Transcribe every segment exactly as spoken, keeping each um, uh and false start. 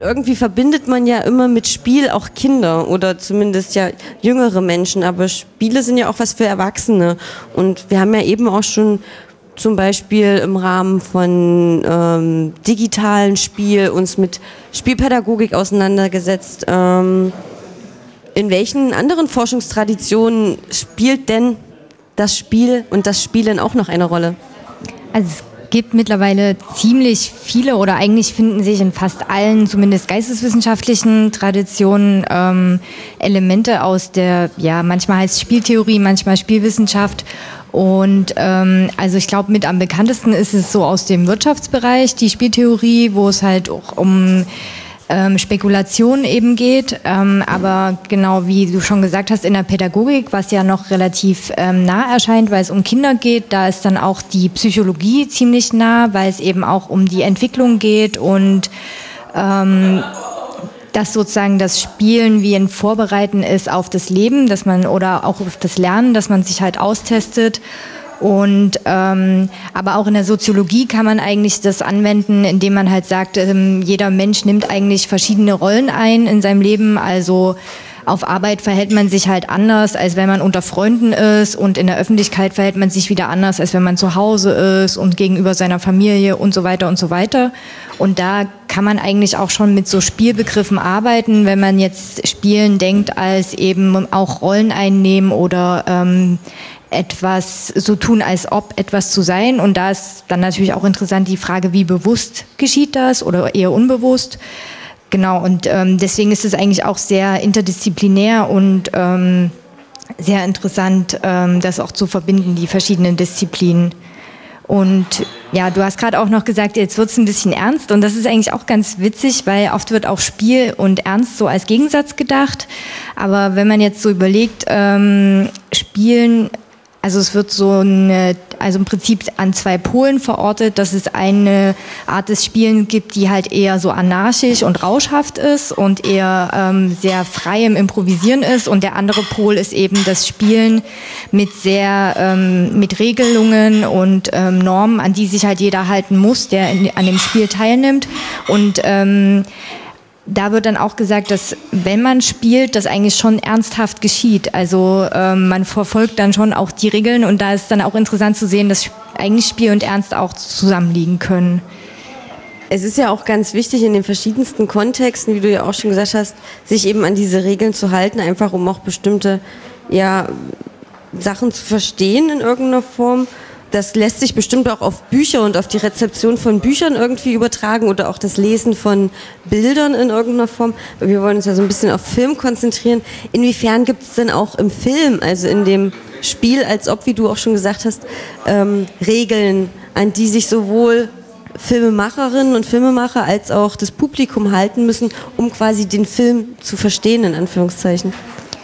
Irgendwie verbindet man ja immer mit Spiel auch Kinder oder zumindest ja jüngere Menschen, aber Spiele sind ja auch was für Erwachsene. Und wir haben ja eben auch schon zum Beispiel im Rahmen von ähm, digitalen Spiel uns mit Spielpädagogik auseinandergesetzt. Ähm, in welchen anderen Forschungstraditionen spielt denn das Spiel und das Spielen auch noch eine Rolle? Also es gibt mittlerweile ziemlich viele oder eigentlich finden sich in fast allen, zumindest geisteswissenschaftlichen Traditionen, ähm, Elemente aus der, ja, manchmal heißt es Spieltheorie, manchmal Spielwissenschaft. Und ähm, also ich glaube, mit am bekanntesten ist es so aus dem Wirtschaftsbereich, die Spieltheorie, wo es halt auch um ähm, Spekulation eben geht. Ähm, aber genau wie du schon gesagt hast, in der Pädagogik, was ja noch relativ ähm, nah erscheint, weil es um Kinder geht, da ist dann auch die Psychologie ziemlich nah, weil es eben auch um die Entwicklung geht und ähm, dass sozusagen das Spielen wie ein Vorbereiten ist auf das Leben, dass man oder auch auf das Lernen, dass man sich halt austestet. Und ähm, aber auch in der Soziologie kann man eigentlich das anwenden, indem man halt sagt, ähm, jeder Mensch nimmt eigentlich verschiedene Rollen ein in seinem Leben. Also auf Arbeit verhält man sich halt anders, als wenn man unter Freunden ist, und in der Öffentlichkeit verhält man sich wieder anders, als wenn man zu Hause ist und gegenüber seiner Familie und so weiter und so weiter. Und da kann man eigentlich auch schon mit so Spielbegriffen arbeiten, wenn man jetzt Spielen denkt als eben auch Rollen einnehmen oder ähm, etwas so tun, als ob etwas zu sein. Und da ist dann natürlich auch interessant die Frage, wie bewusst geschieht das oder eher unbewusst. Genau, und ähm, deswegen ist es eigentlich auch sehr interdisziplinär und ähm, sehr interessant, ähm, das auch zu verbinden, die verschiedenen Disziplinen. Und ja, du hast gerade auch noch gesagt, jetzt wird es ein bisschen ernst, und das ist eigentlich auch ganz witzig, weil oft wird auch Spiel und Ernst so als Gegensatz gedacht. Aber wenn man jetzt so überlegt, ähm, Spielen, also es wird so eine, also im Prinzip an zwei Polen verortet, dass es eine Art des Spielens gibt, die halt eher so anarchisch und rauschhaft ist und eher ähm, sehr frei im Improvisieren ist, und der andere Pol ist eben das Spielen mit sehr, ähm, mit Regelungen und ähm, Normen, an die sich halt jeder halten muss, der in, an dem Spiel teilnimmt. Und ähm, da wird dann auch gesagt, dass wenn man spielt, das eigentlich schon ernsthaft geschieht. Also ähm, man verfolgt dann schon auch die Regeln, und da ist dann auch interessant zu sehen, dass eigentlich Spiel und Ernst auch zusammenliegen können. Es ist ja auch ganz wichtig in den verschiedensten Kontexten, wie du ja auch schon gesagt hast, sich eben an diese Regeln zu halten, einfach um auch bestimmte ja, Sachen zu verstehen in irgendeiner Form. Das lässt sich bestimmt auch auf Bücher und auf die Rezeption von Büchern irgendwie übertragen oder auch das Lesen von Bildern in irgendeiner Form. Wir wollen uns ja so ein bisschen auf Film konzentrieren. Inwiefern gibt es denn auch im Film, also in dem Spiel, als ob, wie du auch schon gesagt hast, ähm, Regeln, an die sich sowohl Filmemacherinnen und Filmemacher als auch das Publikum halten müssen, um quasi den Film zu verstehen, in Anführungszeichen?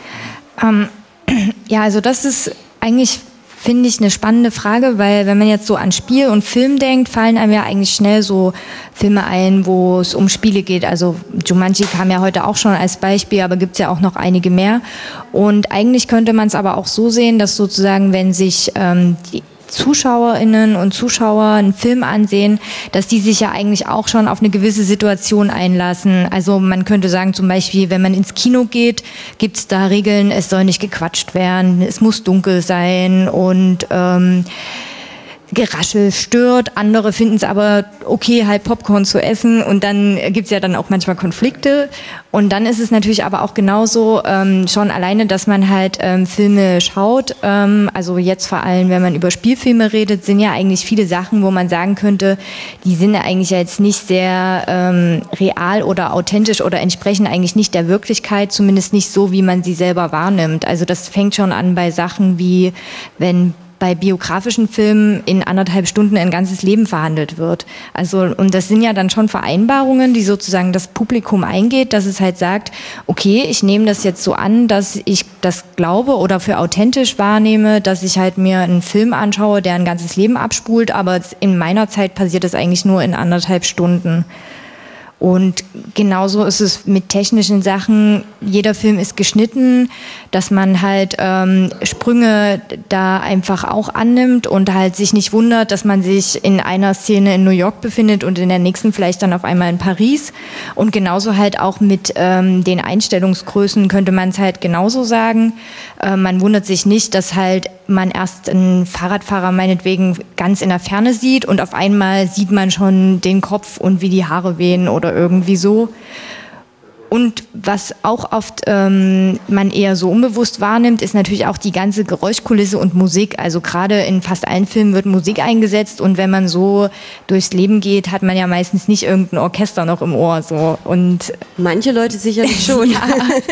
Ähm, ja, also das ist eigentlich, finde ich, eine spannende Frage, weil wenn man jetzt so an Spiel und Film denkt, fallen einem ja eigentlich schnell so Filme ein, wo es um Spiele geht. Also Jumanji kam ja heute auch schon als Beispiel, aber gibt es ja auch noch einige mehr. Und eigentlich könnte man es aber auch so sehen, dass sozusagen, wenn sich ähm, die ZuschauerInnen und Zuschauer einen Film ansehen, dass die sich ja eigentlich auch schon auf eine gewisse Situation einlassen. Also man könnte sagen, zum Beispiel, wenn man ins Kino geht, gibt es da Regeln, es soll nicht gequatscht werden, es muss dunkel sein und ähm, Geraschel stört. Andere finden es aber okay, halt Popcorn zu essen, und dann gibt es ja dann auch manchmal Konflikte. Und dann ist es natürlich aber auch genauso ähm, schon alleine, dass man halt ähm, Filme schaut. Ähm, also jetzt vor allem, wenn man über Spielfilme redet, sind ja eigentlich viele Sachen, wo man sagen könnte, die sind ja eigentlich jetzt nicht sehr ähm, real oder authentisch oder entsprechen eigentlich nicht der Wirklichkeit, zumindest nicht so, wie man sie selber wahrnimmt. Also das fängt schon an bei Sachen wie, wenn bei biografischen Filmen in anderthalb Stunden ein ganzes Leben verhandelt wird. Also, und das sind ja dann schon Vereinbarungen, die sozusagen das Publikum eingeht, dass es halt sagt, okay, ich nehme das jetzt so an, dass ich das glaube oder für authentisch wahrnehme, dass ich halt mir einen Film anschaue, der ein ganzes Leben abspult, aber in meiner Zeit passiert das eigentlich nur in anderthalb Stunden. Und genauso ist es mit technischen Sachen. Jeder Film ist geschnitten, dass man halt ähm, Sprünge da einfach auch annimmt und halt sich nicht wundert, dass man sich in einer Szene in New York befindet und in der nächsten vielleicht dann auf einmal in Paris. Und genauso halt auch mit ähm, den Einstellungsgrößen könnte man es halt genauso sagen. Äh, man wundert sich nicht, dass halt man erst einen Fahrradfahrer meinetwegen ganz in der Ferne sieht und auf einmal sieht man schon den Kopf und wie die Haare wehen oder irgendwie so. Und was auch oft ähm, man eher so unbewusst wahrnimmt, ist natürlich auch die ganze Geräuschkulisse und Musik. Also gerade in fast allen Filmen wird Musik eingesetzt und wenn man so durchs Leben geht, hat man ja meistens nicht irgendein Orchester noch im Ohr. So. Und manche Leute sicherlich schon. Ja.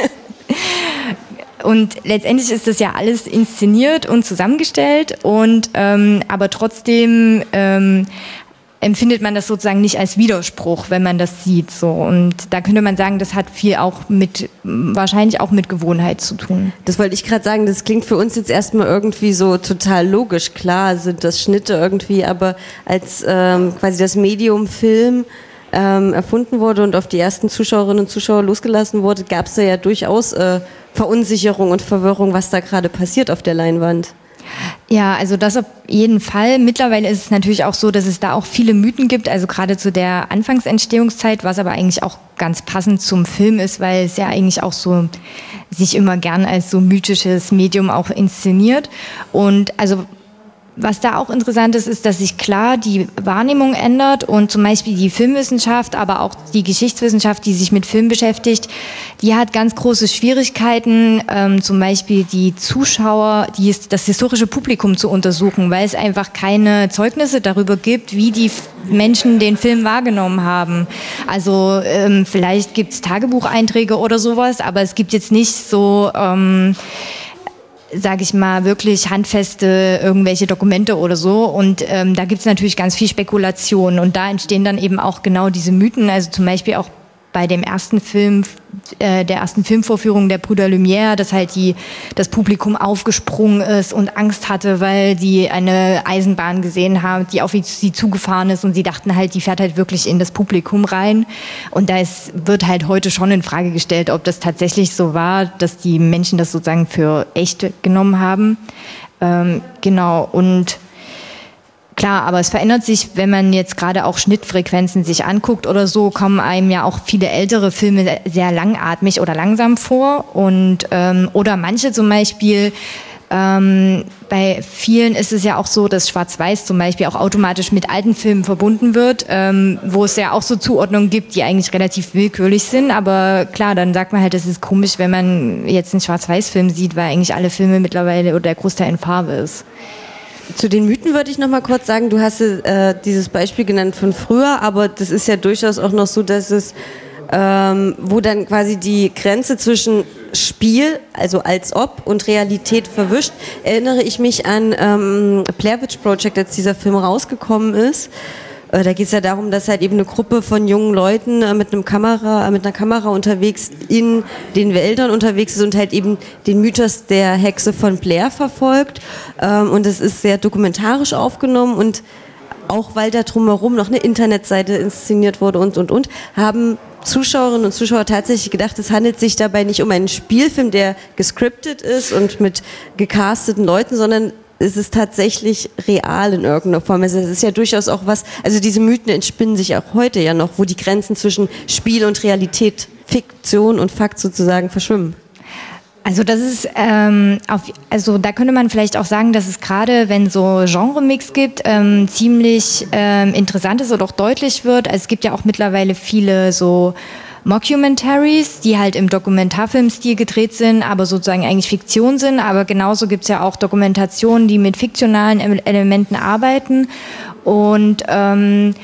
Und letztendlich ist das ja alles inszeniert und zusammengestellt und ähm, aber trotzdem ähm, empfindet man das sozusagen nicht als Widerspruch, wenn man das sieht. So. Und da könnte man sagen, das hat viel auch mit, wahrscheinlich auch mit Gewohnheit zu tun. Das wollte ich gerade sagen, das klingt für uns jetzt erstmal irgendwie so total logisch. Klar sind das Schnitte irgendwie, aber als ähm, quasi das Medium Film ähm, erfunden wurde und auf die ersten Zuschauerinnen und Zuschauer losgelassen wurde, gab es da ja durchaus äh, Verunsicherung und Verwirrung, was da gerade passiert auf der Leinwand. Ja, also das auf jeden Fall. Mittlerweile ist es natürlich auch so, dass es da auch viele Mythen gibt, also gerade zu der Anfangsentstehungszeit, was aber eigentlich auch ganz passend zum Film ist, weil es ja eigentlich auch so sich immer gern als so mythisches Medium auch inszeniert. Und also was da auch interessant ist, ist, dass sich klar die Wahrnehmung ändert und zum Beispiel die Filmwissenschaft, aber auch die Geschichtswissenschaft, die sich mit Film beschäftigt, die hat ganz große Schwierigkeiten, ähm, zum Beispiel die Zuschauer, die, das historische Publikum zu untersuchen, weil es einfach keine Zeugnisse darüber gibt, wie die Menschen den Film wahrgenommen haben. Also ähm, vielleicht gibt es Tagebucheinträge oder sowas, aber es gibt jetzt nicht so Ähm, sage ich mal, wirklich handfeste irgendwelche Dokumente oder so. Und ähm, da gibt es natürlich ganz viel Spekulation. Und da entstehen dann eben auch genau diese Mythen. Also zum Beispiel auch bei dem ersten Film, äh, der ersten Filmvorführung der Brüder Lumière, dass halt die, das Publikum aufgesprungen ist und Angst hatte, weil sie eine Eisenbahn gesehen haben, die auf sie zugefahren ist und sie dachten halt, die fährt halt wirklich in das Publikum rein. Und da ist, wird halt heute schon in Frage gestellt, ob das tatsächlich so war, dass die Menschen das sozusagen für echt genommen haben. Ähm, genau, und klar, aber es verändert sich, wenn man jetzt gerade auch Schnittfrequenzen sich anguckt oder so, kommen einem ja auch viele ältere Filme sehr langatmig oder langsam vor. Und, ähm, oder manche zum Beispiel, ähm, bei vielen ist es ja auch so, dass Schwarz-Weiß zum Beispiel auch automatisch mit alten Filmen verbunden wird, ähm, wo es ja auch so Zuordnungen gibt, die eigentlich relativ willkürlich sind. Aber klar, dann sagt man halt, das ist komisch, wenn man jetzt einen Schwarz-Weiß-Film sieht, weil eigentlich alle Filme mittlerweile oder der Großteil in Farbe ist. Zu den Mythen würde ich noch mal kurz sagen, du hast äh, dieses Beispiel genannt von früher, aber das ist ja durchaus auch noch so, dass es, ähm, wo dann quasi die Grenze zwischen Spiel, also als ob, und Realität verwischt, erinnere ich mich an ähm, Blair Witch Project, als dieser Film rausgekommen ist. Äh, da geht es ja darum, dass halt eben eine Gruppe von jungen Leuten äh, mit einem Kamera, äh, mit einer Kamera unterwegs in den Wäldern unterwegs ist und halt eben den Mythos der Hexe von Blair verfolgt. Ähm, und es ist sehr dokumentarisch aufgenommen und auch weil da drumherum noch eine Internetseite inszeniert wurde und, und, und, haben Zuschauerinnen und Zuschauer tatsächlich gedacht, es handelt sich dabei nicht um einen Spielfilm, der gescriptet ist und mit gecasteten Leuten, sondern es ist tatsächlich real in irgendeiner Form. Also es ist ja durchaus auch was, also diese Mythen entspinnen sich auch heute ja noch, wo die Grenzen zwischen Spiel und Realität, Fiktion und Fakt sozusagen verschwimmen. Also das ist, ähm, auf, also da könnte man vielleicht auch sagen, dass es gerade, wenn so Genre-Mix gibt, ähm, ziemlich ähm, interessant ist oder auch deutlich wird. Also es gibt ja auch mittlerweile viele so Mockumentaries, die halt im Dokumentarfilmstil gedreht sind, aber sozusagen eigentlich Fiktion sind. Aber genauso gibt's ja auch Dokumentationen, die mit fiktionalen Elementen arbeiten. Und ähm,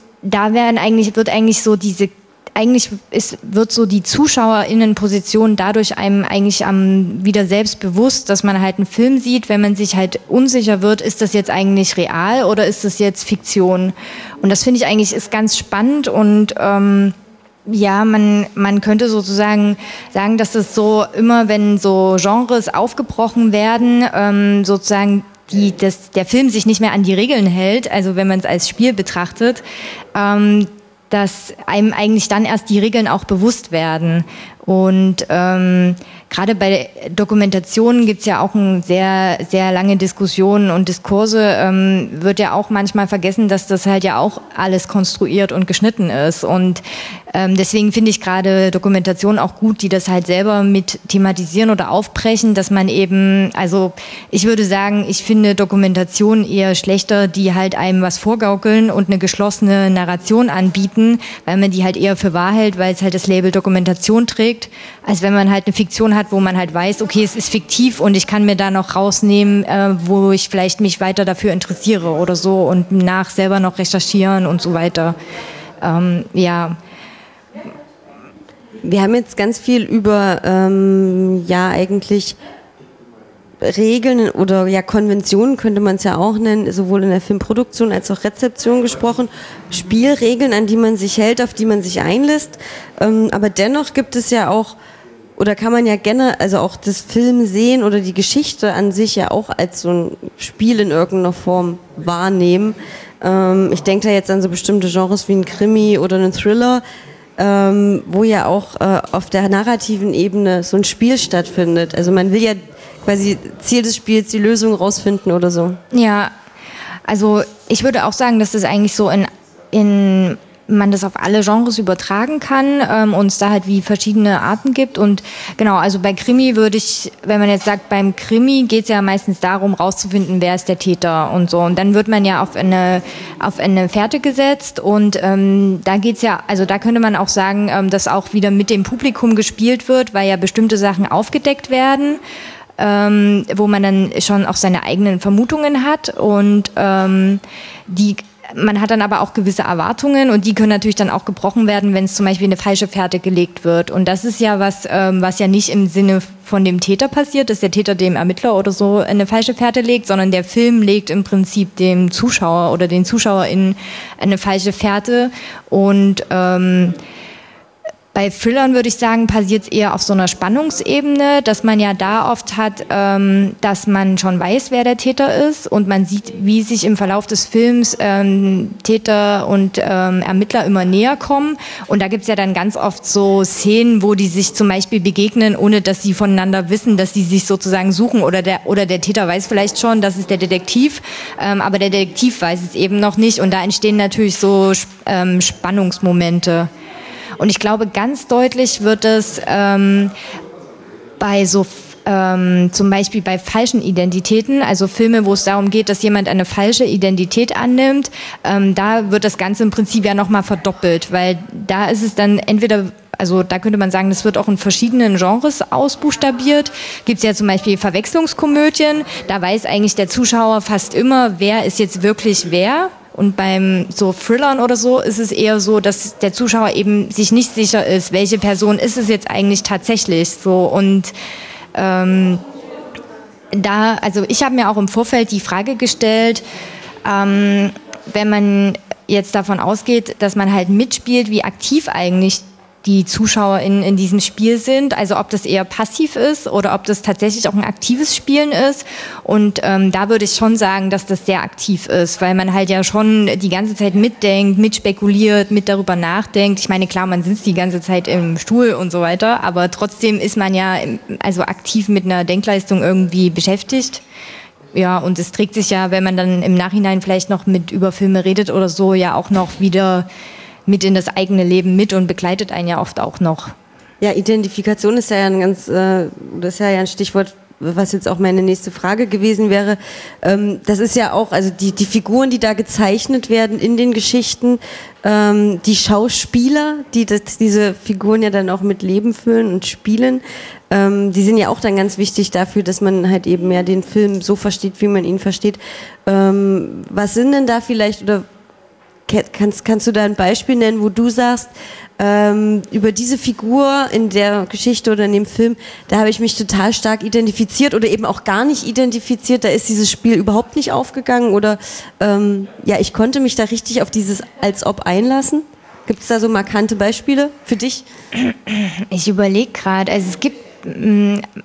da werden eigentlich, wird eigentlich so diese Eigentlich ist, wird so die ZuschauerInnenposition dadurch einem eigentlich am wieder selbst bewusst, dass man halt einen Film sieht, wenn man sich halt unsicher wird, ist das jetzt eigentlich real oder ist das jetzt Fiktion? Und das finde ich eigentlich ist ganz spannend und ähm, ja, man, man könnte sozusagen sagen, dass es so immer, wenn so Genres aufgebrochen werden, ähm, sozusagen die, dass der Film sich nicht mehr an die Regeln hält, also wenn man es als Spiel betrachtet, ähm, dass einem eigentlich dann erst die Regeln auch bewusst werden. Und ähm, gerade bei Dokumentationen gibt es ja auch eine sehr, sehr lange Diskussionen und Diskurse. Ähm, wird ja auch manchmal vergessen, dass das halt ja auch alles konstruiert und geschnitten ist. Und ähm, deswegen finde ich gerade Dokumentationen auch gut, die das halt selber mit thematisieren oder aufbrechen, dass man eben, also ich würde sagen, ich finde Dokumentationen eher schlechter, die halt einem was vorgaukeln und eine geschlossene Narration anbieten, weil man die halt eher für wahr hält, weil es halt das Label Dokumentation trägt, als wenn man halt eine Fiktion hat, wo man halt weiß, okay, es ist fiktiv und ich kann mir da noch rausnehmen, äh, wo ich vielleicht mich weiter dafür interessiere oder so und nach selber noch recherchieren und so weiter. Ähm, ja. Wir haben jetzt ganz viel über, ähm, ja, eigentlich Regeln oder ja Konventionen könnte man es ja auch nennen, sowohl in der Filmproduktion als auch Rezeption gesprochen, Spielregeln, an die man sich hält, auf die man sich einlässt. Ähm, aber dennoch gibt es ja auch, oder kann man ja gerne, also auch das Film sehen oder die Geschichte an sich ja auch als so ein Spiel in irgendeiner Form wahrnehmen. Ähm, ich denke da jetzt an so bestimmte Genres wie ein Krimi oder einen Thriller, ähm, wo ja auch äh, auf der narrativen Ebene so ein Spiel stattfindet. Also man will ja quasi Ziel des Spiels die Lösung rausfinden oder so. Ja, also ich würde auch sagen, dass das eigentlich so in, in man das auf alle Genres übertragen kann ähm, und es da halt wie verschiedene Arten gibt. Und genau, also bei Krimi würde ich, wenn man jetzt sagt, beim Krimi geht es ja meistens darum, rauszufinden, wer ist der Täter und so. Und dann wird man ja auf eine, auf eine Fährte gesetzt und ähm, da geht's ja, also da könnte man auch sagen, ähm, dass auch wieder mit dem Publikum gespielt wird, weil ja bestimmte Sachen aufgedeckt werden. Ähm, wo man dann schon auch seine eigenen Vermutungen hat und ähm, die, man hat dann aber auch gewisse Erwartungen und die können natürlich dann auch gebrochen werden, wenn es zum Beispiel eine falsche Fährte gelegt wird. Und das ist ja was, ähm, was ja nicht im Sinne von dem Täter passiert, dass der Täter dem Ermittler oder so eine falsche Fährte legt, sondern der Film legt im Prinzip dem Zuschauer oder den ZuschauerInnen eine falsche Fährte und ähm, bei Thrillern würde ich sagen, passiert es eher auf so einer Spannungsebene, dass man ja da oft hat, ähm, dass man schon weiß, wer der Täter ist und man sieht, wie sich im Verlauf des Films ähm, Täter und ähm, Ermittler immer näher kommen. Und da gibt es ja dann ganz oft so Szenen, wo die sich zum Beispiel begegnen, ohne dass sie voneinander wissen, dass sie sich sozusagen suchen oder der, oder der Täter weiß vielleicht schon, das ist der Detektiv, ähm, aber der Detektiv weiß es eben noch nicht und da entstehen natürlich so ähm, Spannungsmomente. Und ich glaube, ganz deutlich wird es ähm, bei so ähm, zum Beispiel bei falschen Identitäten, also Filme, wo es darum geht, dass jemand eine falsche Identität annimmt, ähm, da wird das Ganze im Prinzip ja nochmal verdoppelt, weil da ist es dann entweder, also da könnte man sagen, das wird auch in verschiedenen Genres ausbuchstabiert. Gibt es ja zum Beispiel Verwechslungskomödien, da weiß eigentlich der Zuschauer fast immer, wer ist jetzt wirklich wer. Und beim so Thrillern oder so ist es eher so, dass der Zuschauer eben sich nicht sicher ist, welche Person ist es jetzt eigentlich tatsächlich so. Und ähm, da, also ich habe mir auch im Vorfeld die Frage gestellt, ähm, wenn man jetzt davon ausgeht, dass man halt mitspielt, wie aktiv eigentlich die Zuschauer in, in diesem Spiel sind, also ob das eher passiv ist oder ob das tatsächlich auch ein aktives Spielen ist und ähm, da würde ich schon sagen, dass das sehr aktiv ist, weil man halt ja schon die ganze Zeit mitdenkt, mitspekuliert, mit darüber nachdenkt. Ich meine, klar, man sitzt die ganze Zeit im Stuhl und so weiter, aber trotzdem ist man ja also aktiv mit einer Denkleistung irgendwie beschäftigt. Ja, und es trägt sich ja, wenn man dann im Nachhinein vielleicht noch mit über Filme redet oder so, ja auch noch wieder mit in das eigene Leben mit und begleitet einen ja oft auch noch. Ja, Identifikation ist ja ein ganz, äh, das ist ja ein Stichwort, was jetzt auch meine nächste Frage gewesen wäre. Ähm, das ist ja auch, also die, die Figuren, die da gezeichnet werden in den Geschichten, ähm, die Schauspieler, die das, diese Figuren ja dann auch mit Leben füllen und spielen, ähm, die sind ja auch dann ganz wichtig dafür, dass man halt eben ja den Film so versteht, wie man ihn versteht. Ähm, was sind denn da vielleicht, oder Kannst, kannst du da ein Beispiel nennen, wo du sagst, ähm, über diese Figur in der Geschichte oder in dem Film, da habe ich mich total stark identifiziert oder eben auch gar nicht identifiziert, da ist dieses Spiel überhaupt nicht aufgegangen oder ähm, ja, ich konnte mich da richtig auf dieses als ob einlassen? Gibt es da so markante Beispiele für dich? Ich überlege gerade, also es gibt mh,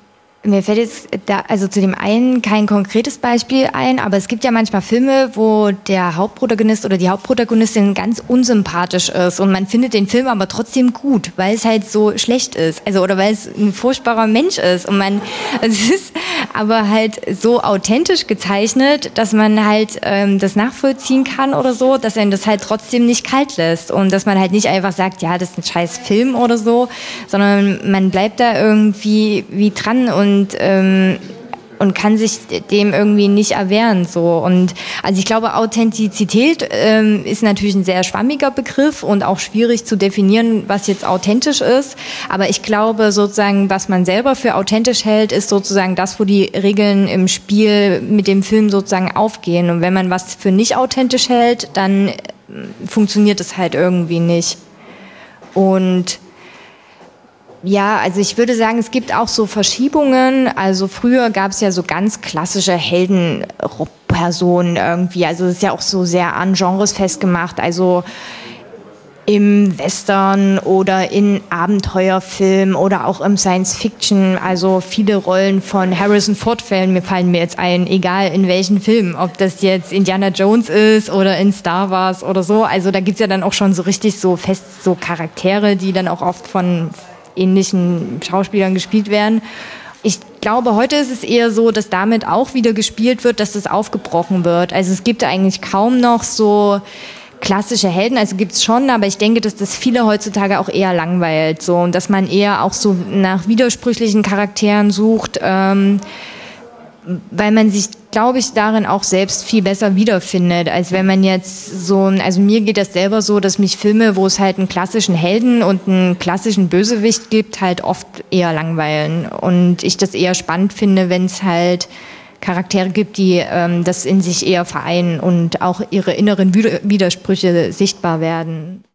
Mir fällt jetzt da, also zu dem einen kein konkretes Beispiel ein, aber es gibt ja manchmal Filme, wo der Hauptprotagonist oder die Hauptprotagonistin ganz unsympathisch ist und man findet den Film aber trotzdem gut, weil es halt so schlecht ist, also oder weil es ein furchtbarer Mensch ist und man, also es ist aber halt so authentisch gezeichnet, dass man halt ähm, das nachvollziehen kann oder so, dass einen das halt trotzdem nicht kalt lässt und dass man halt nicht einfach sagt, ja, das ist ein scheiß Film oder so, sondern man bleibt da irgendwie wie dran und Und, ähm, und kann sich dem irgendwie nicht erwehren. So. Und also ich glaube, Authentizität ähm, ist natürlich ein sehr schwammiger Begriff und auch schwierig zu definieren, was jetzt authentisch ist. Aber ich glaube sozusagen, was man selber für authentisch hält, ist sozusagen das, wo die Regeln im Spiel mit dem Film sozusagen aufgehen. Und wenn man was für nicht authentisch hält, dann funktioniert es halt irgendwie nicht. Und ja, also ich würde sagen, es gibt auch so Verschiebungen. Also früher gab es ja so ganz klassische Heldenpersonen irgendwie. Also es ist ja auch so sehr an Genres festgemacht. Also im Western oder in Abenteuerfilm oder auch im Science-Fiction. Also viele Rollen von Harrison Ford fallen mir, fallen mir jetzt ein, egal in welchen Film. Ob das jetzt Indiana Jones ist oder in Star Wars oder so. Also da gibt's ja dann auch schon so richtig so fest so Charaktere, die dann auch oft von ähnlichen Schauspielern gespielt werden. Ich glaube, heute ist es eher so, dass damit auch wieder gespielt wird, dass das aufgebrochen wird. Also es gibt eigentlich kaum noch so klassische Helden, also gibt's schon, aber ich denke, dass das viele heutzutage auch eher langweilt. So, und dass man eher auch so nach widersprüchlichen Charakteren sucht, ähm, weil man sich, glaube ich, darin auch selbst viel besser wiederfindet, als wenn man jetzt so, also mir geht das selber so, dass mich Filme, wo es halt einen klassischen Helden und einen klassischen Bösewicht gibt, halt oft eher langweilen und ich das eher spannend finde, wenn es halt Charaktere gibt, die ähm, das in sich eher vereinen und auch ihre inneren Widersprüche sichtbar werden.